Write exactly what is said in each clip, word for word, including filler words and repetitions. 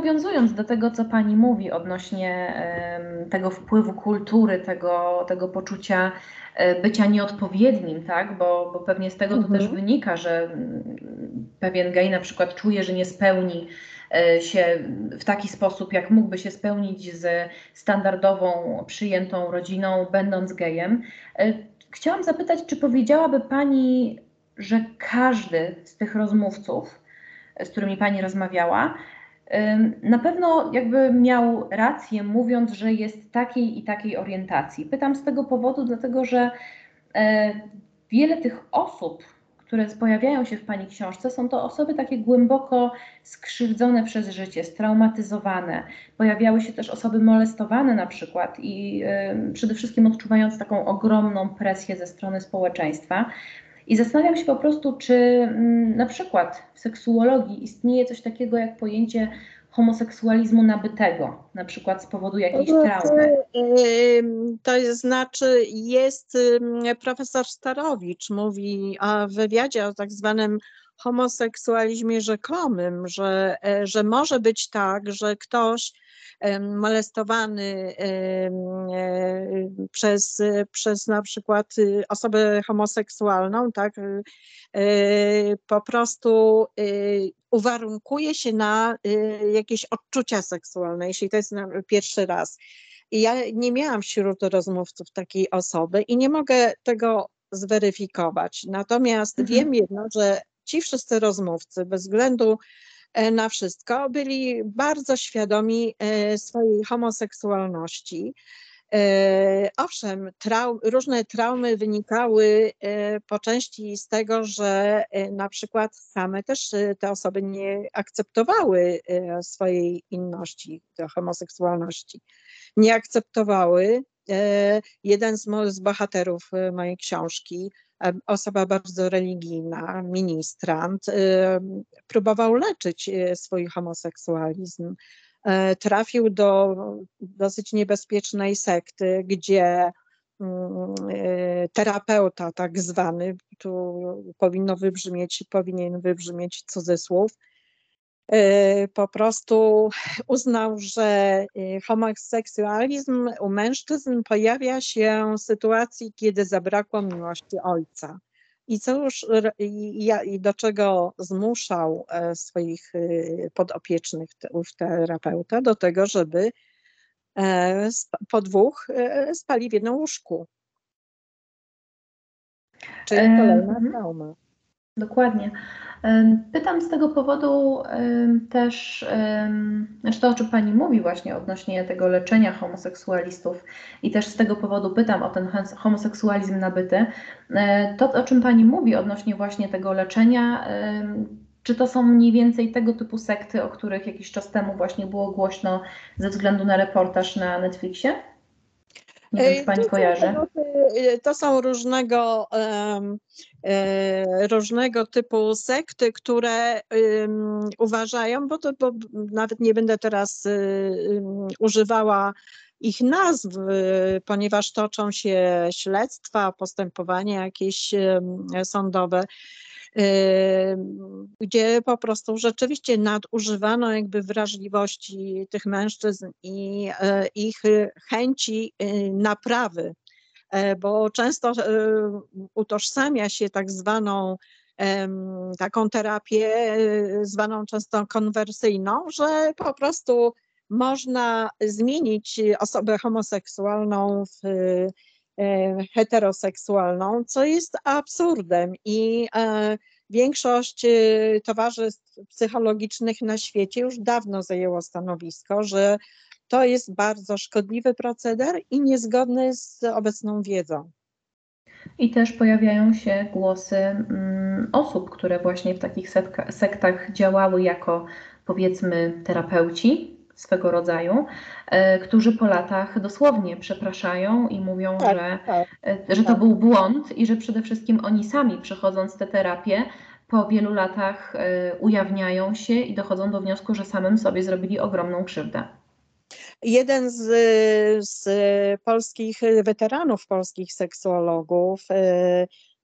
nawiązując do tego, co Pani mówi odnośnie em, tego wpływu kultury, tego, tego poczucia e, bycia nieodpowiednim, tak? Bo, bo pewnie z tego to też Mhm. wynika, że mm, pewien gej na przykład czuje, że nie spełni e, się w taki sposób, jak mógłby się spełnić z standardową, przyjętą rodziną, będąc gejem. E, Chciałam zapytać, czy powiedziałaby Pani, że każdy z tych rozmówców, z którymi Pani rozmawiała, na pewno jakby miał rację, mówiąc, że jest takiej i takiej orientacji. Pytam z tego powodu, dlatego że e, wiele tych osób, które pojawiają się w Pani książce, są to osoby takie głęboko skrzywdzone przez życie, straumatyzowane. Pojawiały się też osoby molestowane na przykład i e, przede wszystkim odczuwając taką ogromną presję ze strony społeczeństwa. I zastanawiam się po prostu, czy mm, na przykład w seksuologii istnieje coś takiego jak pojęcie homoseksualizmu nabytego, na przykład z powodu To jakiejś traumy. znaczy, ym, to znaczy jest ym, profesor Starowicz mówi o wywiadzie o tak zwanym homoseksualizmie rzekomym, że, e, że może być tak, że ktoś em, molestowany em, e, przez, przez na przykład y, osobę homoseksualną, tak, y, y, po prostu y, uwarunkuje się na y, jakieś odczucia seksualne, jeśli to jest na pierwszy raz. I ja nie miałam wśród rozmówców takiej osoby i nie mogę tego zweryfikować. Natomiast Mhm. wiem jedno, że ci wszyscy rozmówcy, bez względu e, na wszystko, byli bardzo świadomi e, swojej homoseksualności. E, Owszem, trau różne traumy wynikały e, po części z tego, że e, na przykład same też e, te osoby nie akceptowały e, swojej inności, do homoseksualności. Nie akceptowały. E, Jeden z, mo- z bohaterów e, mojej książki, e, osoba bardzo religijna, ministrant, e, próbował leczyć e, swój homoseksualizm. E, Trafił do dosyć niebezpiecznej sekty, gdzie mm, e, terapeuta tak zwany, tu powinno wybrzmieć, powinien wybrzmieć cudzysłów, e, po prostu uznał, że e, homoseksualizm u mężczyzn pojawia się w sytuacji, kiedy zabrakło miłości ojca. I co już r- i, ja- i do czego zmuszał e, swoich e, podopiecznych, te- ów terapeuta, do tego, żeby e, sp- po dwóch e, spali w jednym łóżku, czyli kolejna Mhm. trauma. Dokładnie. Em, Pytam z tego powodu em, też, em, znaczy to, o czym Pani mówi właśnie odnośnie tego leczenia homoseksualistów i też z tego powodu pytam o ten hens- homoseksualizm nabyty. E, To, o czym Pani mówi odnośnie właśnie tego leczenia, em, czy to są mniej więcej tego typu sekty, o których jakiś czas temu właśnie było głośno ze względu na reportaż na Netflixie? Nie wiem, czy E, To Pani są, kojarzy. tego ty- to są różnego, em, e, różnego typu sekty, które em, uważają, bo to bo nawet nie będę teraz y, ym, używała ich nazw, y, ponieważ toczą się śledztwa, postępowania jakieś em, sądowe, gdzie po prostu rzeczywiście nadużywano jakby wrażliwości tych mężczyzn i e, ich chęci e, naprawy, E, bo często e, utożsamia się tak zwaną em, taką terapię, e, zwaną często konwersyjną, że po prostu można zmienić osobę homoseksualną w e, heteroseksualną, co jest absurdem i e, większość e, towarzystw psychologicznych na świecie już dawno zajęło stanowisko, że to jest bardzo szkodliwy proceder i niezgodny z obecną wiedzą. I też pojawiają się głosy mm, osób, które właśnie w takich setka, sektach działały jako, powiedzmy, terapeuci swego rodzaju, e, którzy po latach dosłownie przepraszają i mówią, Tak, że, tak, e, że to tak. był błąd i że przede wszystkim oni sami, przechodząc tę terapię, po wielu latach e, ujawniają się i dochodzą do wniosku, że samym sobie zrobili ogromną krzywdę. Jeden z, z polskich weteranów, polskich seksuologów, e,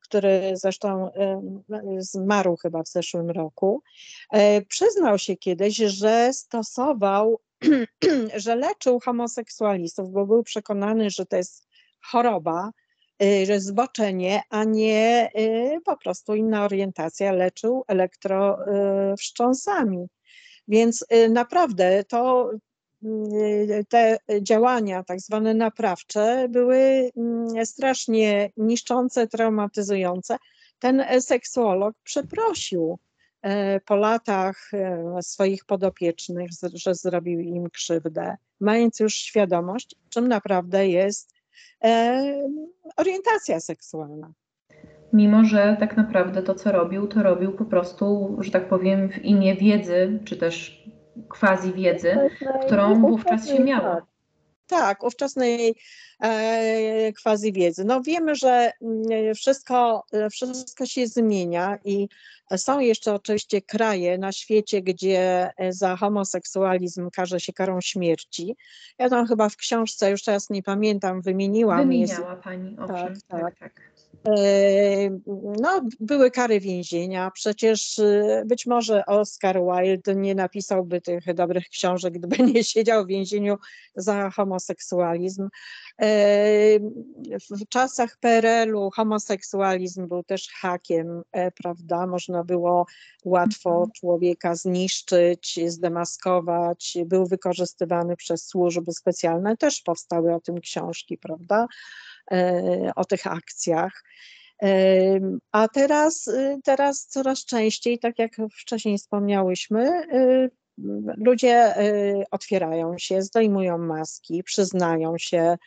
który zresztą zmarł chyba w zeszłym roku, przyznał się kiedyś, że stosował, że leczył homoseksualistów, bo był przekonany, że to jest choroba, że zboczenie, a nie po prostu inna orientacja. Leczył elektrowstrząsami. Więc naprawdę to te działania tak zwane naprawcze były strasznie niszczące, traumatyzujące. Ten seksuolog przeprosił po latach swoich podopiecznych, że zrobił im krzywdę, mając już świadomość, czym naprawdę jest orientacja seksualna. Mimo że tak naprawdę to, co robił, to robił po prostu, że tak powiem, w imię wiedzy, czy też quasi wiedzy, którą wówczas się miało. Tak, tak, ówczesnej e, quasi wiedzy. No wiemy, że wszystko, wszystko się zmienia i są jeszcze oczywiście kraje na świecie, gdzie za homoseksualizm karze się karą śmierci. Ja tam chyba w książce, już teraz nie pamiętam, wymieniłam. Wymieniała jest, Pani, owszem, tak, tak. tak. No, były kary więzienia. Przecież być może Oscar Wilde nie napisałby tych dobrych książek, gdyby nie siedział w więzieniu za homoseksualizm. W czasach P R L u homoseksualizm był też hakiem, prawda? Można było łatwo człowieka zniszczyć, zdemaskować. Był wykorzystywany przez służby specjalne. Też powstały o tym książki, prawda? O tych akcjach. A teraz, teraz coraz częściej, tak jak wcześniej wspomniałyśmy, ludzie otwierają się, zdejmują maski, przyznają się,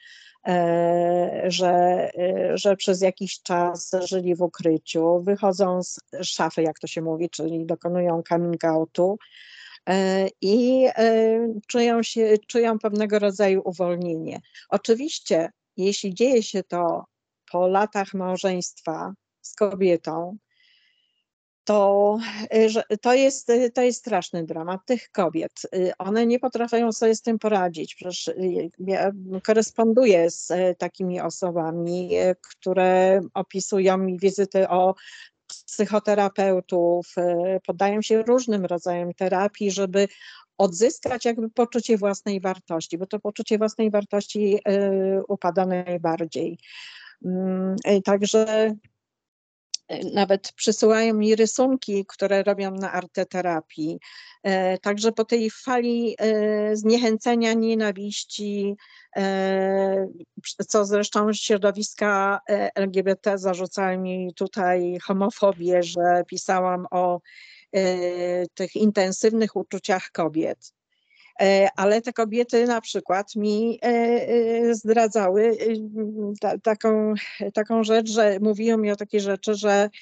że, że przez jakiś czas żyli w ukryciu, wychodzą z szafy, jak to się mówi, czyli dokonują coming outu i czują się, czują pewnego rodzaju uwolnienie. Oczywiście, jeśli dzieje się to po latach małżeństwa z kobietą, to, to, jest, to jest straszny dramat tych kobiet. One nie potrafią sobie z tym poradzić. Przecież ja koresponduję z takimi osobami, które opisują mi wizyty o psychoterapeutów, poddają się różnym rodzajom terapii, żeby odzyskać jakby poczucie własnej wartości, bo to poczucie własnej wartości upada najbardziej. Także nawet przysyłają mi rysunki, które robią na arteterapii. Także po tej fali zniechęcenia, nienawiści, co zresztą środowiska L G B T zarzucały mi tutaj homofobię, że pisałam o tych intensywnych uczuciach kobiet. Ale te kobiety na przykład mi zdradzały taką, taką rzecz, że mówiły mi o takiej rzeczy, że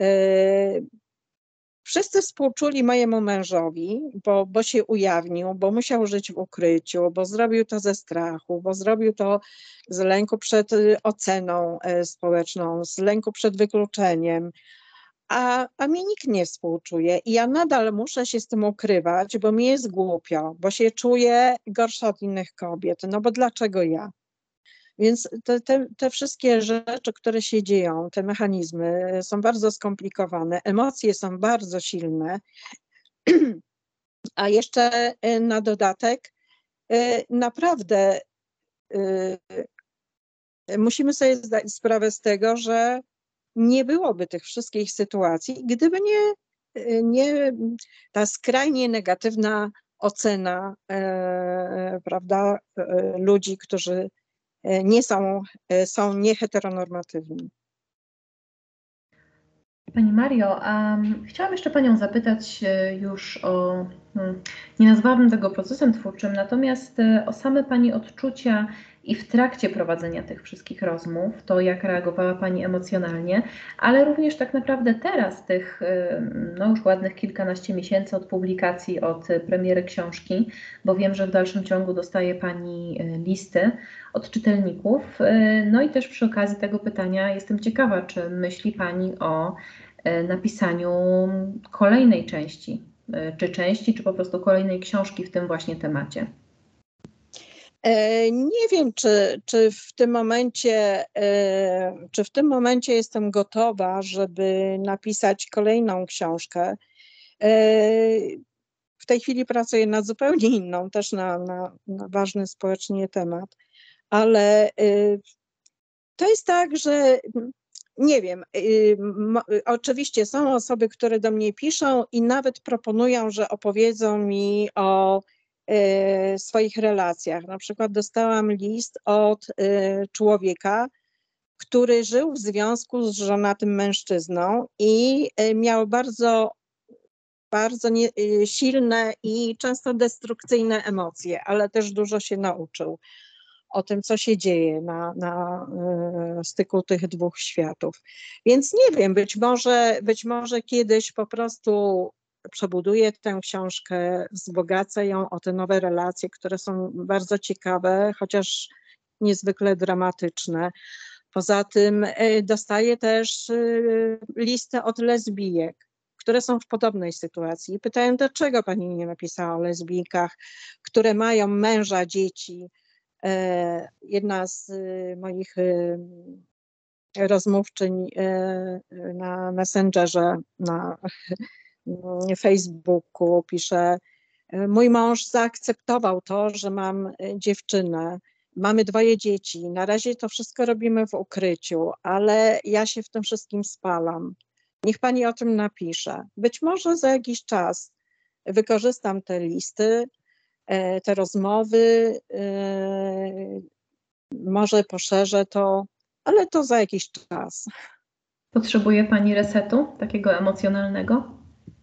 wszyscy współczuli mojemu mężowi, bo, bo się ujawnił, bo musiał żyć w ukryciu, bo zrobił to ze strachu, bo zrobił to z lęku przed oceną społeczną, z lęku przed wykluczeniem. A, a mi nikt nie współczuje i ja nadal muszę się z tym ukrywać, bo mi jest głupio, bo się czuję gorsza od innych kobiet, no bo dlaczego ja? Więc te, te, te wszystkie rzeczy, które się dzieją, te mechanizmy są bardzo skomplikowane, emocje są bardzo silne, a jeszcze na dodatek naprawdę musimy sobie zdać sprawę z tego, że nie byłoby tych wszystkich sytuacji, gdyby nie, nie ta skrajnie negatywna ocena e, prawda, e, ludzi, którzy nie są, są nieheteronormatywni. Pani Mario, um, chciałam jeszcze Panią zapytać już o, hmm, nie nazwałabym tego procesem twórczym, natomiast o same Pani odczucia i w trakcie prowadzenia tych wszystkich rozmów, to jak reagowała Pani emocjonalnie, ale również tak naprawdę teraz, tych no już ładnych kilkanaście miesięcy od publikacji, od premiery książki, bo wiem, że w dalszym ciągu dostaje Pani listy od czytelników. No i też przy okazji tego pytania jestem ciekawa, czy myśli Pani o napisaniu kolejnej części, czy części, czy po prostu kolejnej książki w tym właśnie temacie. E, Nie wiem, czy, czy w tym momencie, e, czy w tym momencie jestem gotowa, żeby napisać kolejną książkę. E, W tej chwili pracuję nad zupełnie inną, też na, na, na ważny społecznie temat, ale y, to jest tak, że mm, nie wiem, y, mo- y, oczywiście są osoby, które do mnie piszą i nawet proponują, że opowiedzą mi o y, swoich relacjach. Na przykład dostałam list od y, człowieka, który żył w związku z żonatym mężczyzną i y, miał bardzo bardzo nie, y, silne i często destrukcyjne emocje, ale też dużo się nauczył o tym, co się dzieje na, na y, styku tych dwóch światów. Więc nie wiem, być może, być może kiedyś po prostu przebuduję tę książkę, wzbogacę ją o te nowe relacje, które są bardzo ciekawe, chociaż niezwykle dramatyczne. Poza tym y, dostaję też y, listę od lesbijek, które są w podobnej sytuacji. Pytają, dlaczego pani nie napisała o lesbijkach, które mają męża, dzieci. E, Jedna z y, moich y, rozmówczyń y, na Messengerze, na Facebooku pisze: mój mąż zaakceptował to, że mam y, dziewczynę. Mamy dwoje dzieci. Na razie to wszystko robimy w ukryciu, ale ja się w tym wszystkim spalam. Niech pani o tym napisze. Być może za jakiś czas wykorzystam te listy, e, te rozmowy, e, może poszerzę to, ale to za jakiś czas. Potrzebuje Pani resetu, takiego emocjonalnego?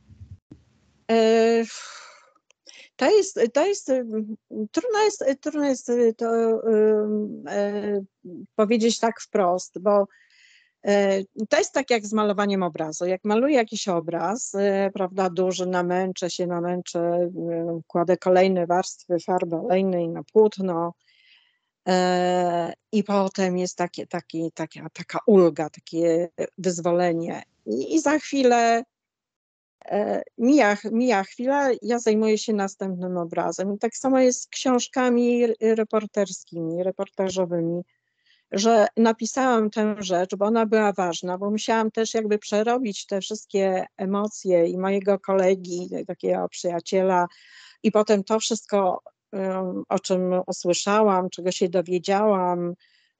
E, To jest, to jest, mm, trudno jest, trudno jest to ym, e, powiedzieć tak wprost, bo e, to jest tak jak z malowaniem obrazu. Jak maluję jakiś obraz, e, prawda, duży, namęczę się, namęczę, e, kładę kolejne warstwy farby olejnej na płótno, e, i potem jest takie, takie, taka, taka ulga, takie wyzwolenie. I, i za chwilę E, Mija, mija chwila, ja zajmuję się następnym obrazem. I tak samo jest z książkami reporterskimi, reportażowymi, że napisałam tę rzecz, bo ona była ważna, bo musiałam też jakby przerobić te wszystkie emocje i mojego kolegi, takiego przyjaciela, i potem to wszystko, o czym usłyszałam, czego się dowiedziałam,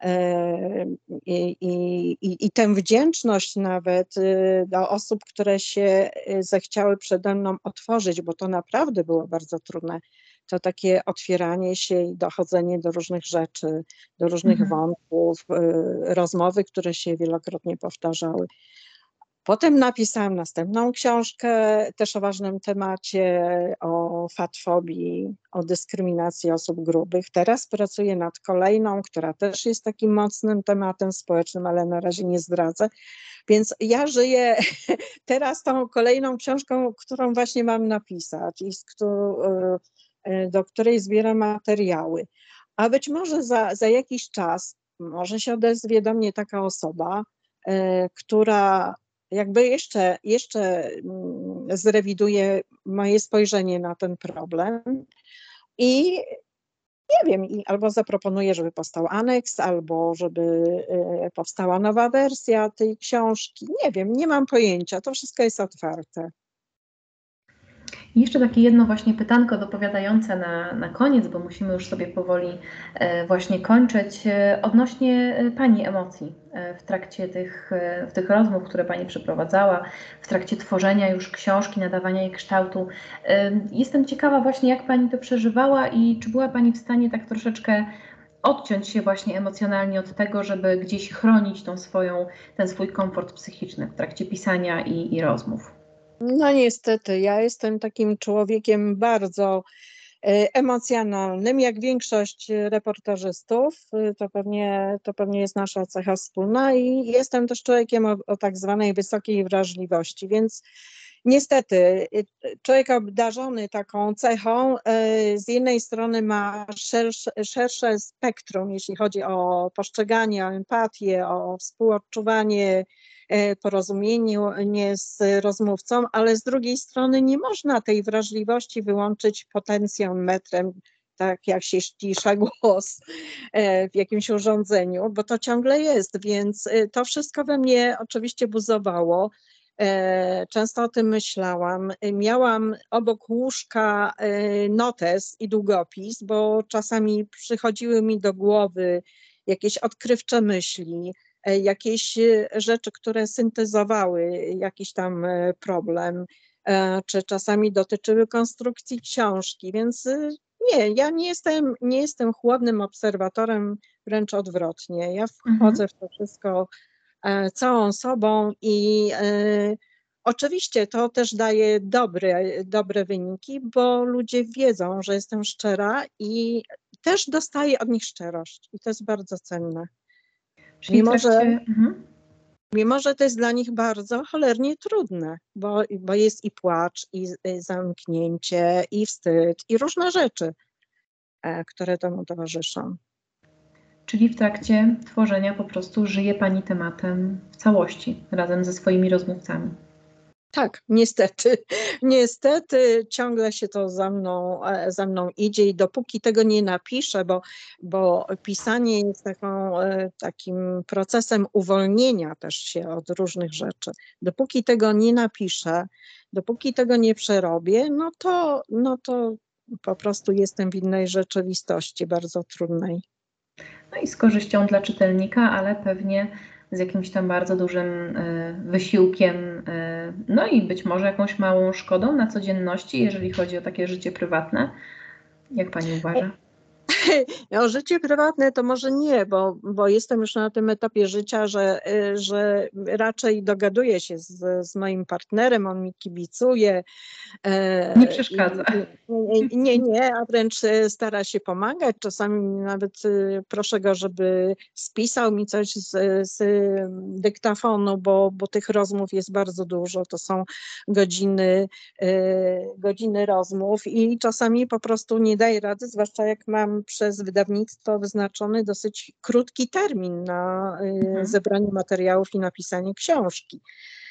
i, i, i tę wdzięczność nawet do osób, które się zechciały przede mną otworzyć, bo to naprawdę było bardzo trudne. To takie otwieranie się i dochodzenie do różnych rzeczy, do różnych Mhm. wątków, rozmowy, które się wielokrotnie powtarzały. Potem napisałam następną książkę, też o ważnym temacie, o fatfobii, o dyskryminacji osób grubych. Teraz pracuję nad kolejną, która też jest takim mocnym tematem społecznym, ale na razie nie zdradzę. Więc ja żyję teraz tą kolejną książką, którą właśnie mam napisać i do której zbieram materiały. A być może za, za jakiś czas może się odezwie do mnie taka osoba, która jakby jeszcze, jeszcze zrewiduje moje spojrzenie na ten problem i nie wiem, i albo zaproponuje, żeby powstał aneks, albo żeby powstała nowa wersja tej książki. Nie wiem, nie mam pojęcia, to wszystko jest otwarte. I jeszcze takie jedno właśnie pytanko dopowiadające na, na koniec, bo musimy już sobie powoli e, właśnie kończyć, e, odnośnie e, Pani emocji e, w trakcie tych, e, w tych rozmów, które Pani przeprowadzała, w trakcie tworzenia już książki, nadawania jej kształtu. E, Jestem ciekawa właśnie, jak Pani to przeżywała i czy była Pani w stanie tak troszeczkę odciąć się właśnie emocjonalnie od tego, żeby gdzieś chronić tą swoją, ten swój komfort psychiczny w trakcie pisania i, i rozmów. No niestety, ja jestem takim człowiekiem bardzo e, emocjonalnym, jak większość reportażystów. E, To pewnie, to pewnie jest nasza cecha wspólna i jestem też człowiekiem o, o tak zwanej wysokiej wrażliwości, więc niestety e, człowiek obdarzony taką cechą e, z jednej strony ma szersze, szersze spektrum, jeśli chodzi o postrzeganie, o empatię, o współodczuwanie, porozumieniu nie z rozmówcą, ale z drugiej strony nie można tej wrażliwości wyłączyć potencjometrem, tak jak się ścisza głos w jakimś urządzeniu, bo to ciągle jest, więc to wszystko we mnie oczywiście buzowało. Często o tym myślałam. Miałam obok łóżka notes i długopis, bo czasami przychodziły mi do głowy jakieś odkrywcze myśli, jakieś rzeczy, które syntezowały jakiś tam problem, czy czasami dotyczyły konstrukcji książki, więc nie, ja nie jestem, nie jestem chłodnym obserwatorem, wręcz odwrotnie. Ja wchodzę Mhm. w to wszystko całą sobą i oczywiście to też daje dobre, dobre wyniki, bo ludzie wiedzą, że jestem szczera i też dostaję od nich szczerość i to jest bardzo cenne. Czyli w Mimo, że, trakcie... Mhm. mimo, że to jest dla nich bardzo cholernie trudne, bo, bo jest i płacz, i, i zamknięcie, i wstyd, i różne rzeczy, które temu towarzyszą. Czyli w trakcie tworzenia po prostu żyje Pani tematem w całości, razem ze swoimi rozmówcami. Tak, niestety, niestety ciągle się to za mną, za mną idzie i dopóki tego nie napiszę, bo, bo pisanie jest taką, takim procesem uwolnienia też się od różnych rzeczy. Dopóki tego nie napiszę, dopóki tego nie przerobię, no to, no to po prostu jestem w innej rzeczywistości, bardzo trudnej. No i z korzyścią dla czytelnika, ale pewnie z jakimś tam bardzo dużym wysiłkiem, no i być może jakąś małą szkodą na codzienności, jeżeli chodzi o takie życie prywatne. Jak Pani uważa? O życie prywatne to może nie, bo, bo jestem już na tym etapie życia, że, że raczej dogaduję się z, z moim partnerem, on mi kibicuje. Nie przeszkadza. Nie, nie, nie, a wręcz stara się pomagać. Czasami nawet proszę go, żeby spisał mi coś z, z dyktafonu, bo, bo tych rozmów jest bardzo dużo. To są godziny, godziny rozmów i czasami po prostu nie daję rady, zwłaszcza jak mam przez wydawnictwo wyznaczony dosyć krótki termin na Mhm. zebranie materiałów i napisanie książki.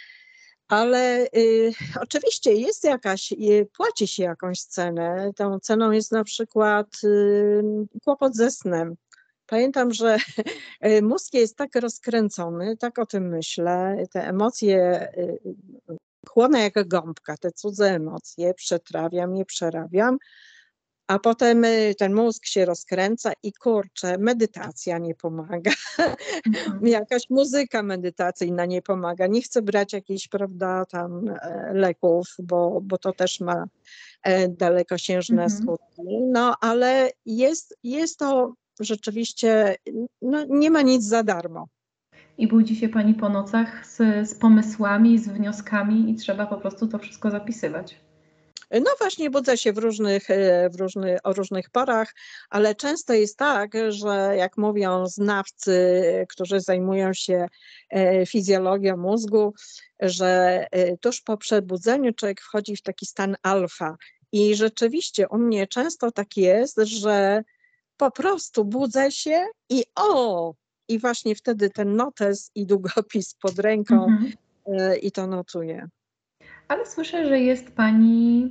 Ale y, oczywiście jest jakaś, y, płaci się jakąś cenę. Tą ceną jest na przykład y, kłopot ze snem. Pamiętam, że mózg jest tak rozkręcony, tak o tym myślę, te emocje y, chłonę jak gąbka, te cudze emocje, przetrawiam je, przerabiam, a potem ten mózg się rozkręca i kurczę, medytacja nie pomaga. Mhm. Jakaś muzyka medytacyjna nie pomaga. Nie chcę brać jakichś, prawda, tam leków, bo, bo to też ma dalekosiężne Mhm. skutki. No, ale jest, jest to rzeczywiście, no, nie ma nic za darmo. I budzi się Pani po nocach z, z pomysłami, z wnioskami i trzeba po prostu to wszystko zapisywać. No właśnie, budzę się w różnych, w różny, o różnych porach, ale często jest tak, że jak mówią znawcy, którzy zajmują się fizjologią mózgu, że tuż po przebudzeniu człowiek wchodzi w taki stan alfa. I rzeczywiście u mnie często tak jest, że po prostu budzę się i o! I właśnie wtedy ten notes i długopis pod ręką Mhm. i to notuję. Ale słyszę, że jest Pani,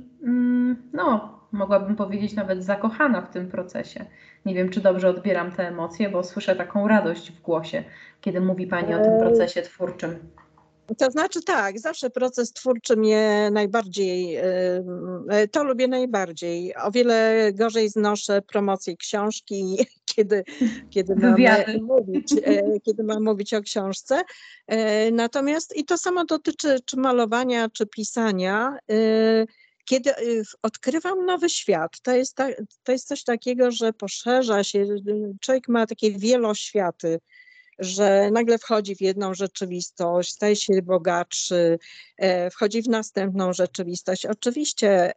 no, mogłabym powiedzieć nawet zakochana w tym procesie. Nie wiem, czy dobrze odbieram te emocje, bo słyszę taką radość w głosie, kiedy mówi Pani o tym procesie twórczym. To znaczy tak, zawsze proces twórczy mnie najbardziej, to lubię najbardziej. O wiele gorzej znoszę promocję książki, kiedy, kiedy, mamy mówić, kiedy mam mówić o książce. Natomiast i to samo dotyczy czy malowania, czy pisania. Kiedy odkrywam nowy świat, to jest, ta, to jest coś takiego, że poszerza się, człowiek ma takie wieloświaty, że nagle wchodzi w jedną rzeczywistość, staje się bogatszy, wchodzi w następną rzeczywistość. Oczywiście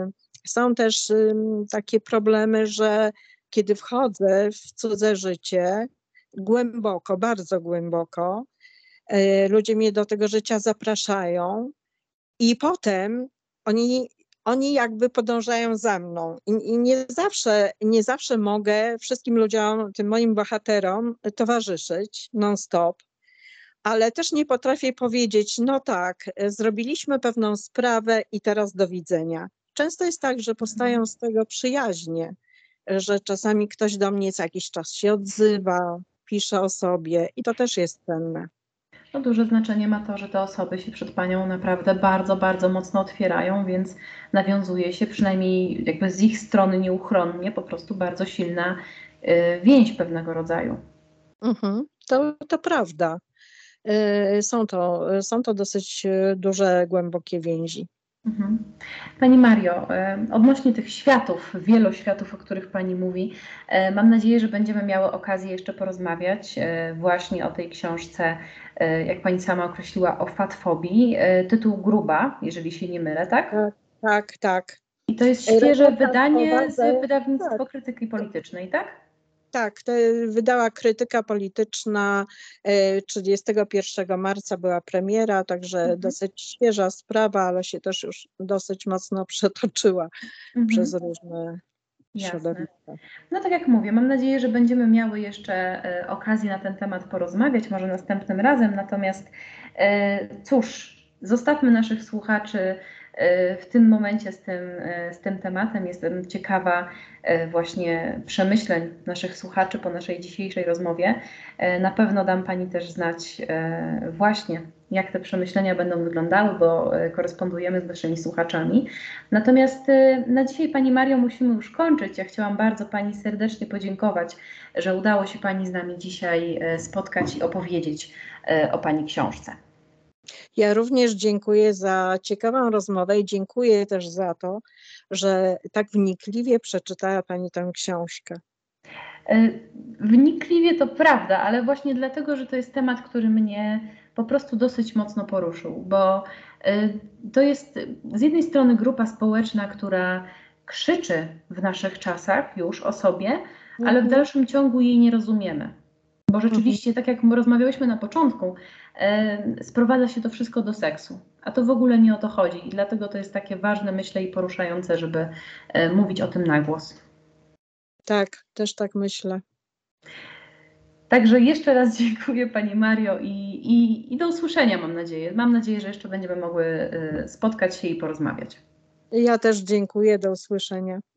są też takie problemy, że kiedy wchodzę w cudze życie, głęboko, bardzo głęboko, ludzie mnie do tego życia zapraszają i potem oni Oni jakby podążają za mną i, i nie, zawsze, nie zawsze mogę wszystkim ludziom, tym moim bohaterom towarzyszyć non-stop, ale też nie potrafię powiedzieć, no tak, zrobiliśmy pewną sprawę i teraz do widzenia. Często jest tak, że powstają z tego przyjaźnie, że czasami ktoś do mnie co jakiś czas się odzywa, pisze o sobie i to też jest cenne. No duże znaczenie ma to, że te osoby się przed Panią naprawdę bardzo, bardzo mocno otwierają, więc nawiązuje się przynajmniej jakby z ich strony nieuchronnie po prostu bardzo silna y, więź pewnego rodzaju. Mhm, to, to prawda. Y, Są to, są to dosyć y, duże, głębokie więzi. Mhm. Pani Mario, e, odnośnie tych światów, wieloświatów, o których Pani mówi, e, mam nadzieję, że będziemy miały okazję jeszcze porozmawiać e, właśnie o tej książce, e, jak Pani sama określiła, o fatfobii. E, Tytuł Gruba, jeżeli się nie mylę, tak? Tak, tak, tak. I to jest Ej, świeże Rebeka wydanie z wprowadzę- wydawnictwa tak. Krytyki Politycznej, tak? Tak, to wydała Krytyka Polityczna, e, trzydziestego pierwszego marca była premiera, także Mhm. dosyć świeża sprawa, ale się też już dosyć mocno przetoczyła Mhm. przez różne Jasne. środowiska. No tak jak mówię, mam nadzieję, że będziemy miały jeszcze e, okazję na ten temat porozmawiać, może następnym razem. Natomiast e, cóż, zostawmy naszych słuchaczy e, w tym momencie z tym, e, z tym tematem. Jestem ciekawa e, właśnie przemyśleń naszych słuchaczy po naszej dzisiejszej rozmowie. E, na pewno dam Pani też znać e, właśnie, jak te przemyślenia będą wyglądały, bo e, korespondujemy z naszymi słuchaczami. Natomiast e, na dzisiaj, Pani Mario, musimy już kończyć. Ja chciałam bardzo Pani serdecznie podziękować, że udało się Pani z nami dzisiaj e, spotkać i opowiedzieć e, o Pani książce. Ja również dziękuję za ciekawą rozmowę i dziękuję też za to, że tak wnikliwie przeczytała Pani tę książkę. E, Wnikliwie to prawda, ale właśnie dlatego, że to jest temat, który mnie po prostu dosyć mocno poruszył, bo e, to jest z jednej strony grupa społeczna, która krzyczy w naszych czasach już o sobie, ale w dalszym ciągu jej nie rozumiemy. Bo rzeczywiście, tak jak rozmawiałyśmy na początku, e, sprowadza się to wszystko do seksu, a to w ogóle nie o to chodzi i dlatego to jest takie ważne, myślę, i poruszające, żeby e, mówić o tym na głos. Tak, też tak myślę. Także jeszcze raz dziękuję Pani Mario i, i, i do usłyszenia, mam nadzieję. Mam nadzieję, że jeszcze będziemy mogły e, spotkać się i porozmawiać. Ja też dziękuję, do usłyszenia.